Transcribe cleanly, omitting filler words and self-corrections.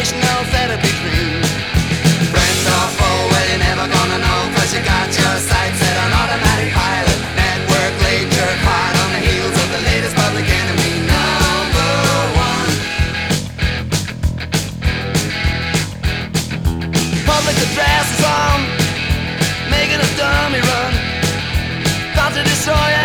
conversational therapy cream. Friend or foe, well you're never gonna know, cause you got your sights set on automatic pilot. Network late jerk hard on the heels of the latest public enemy number one. Public address is on, making a dummy run. Thought to destroy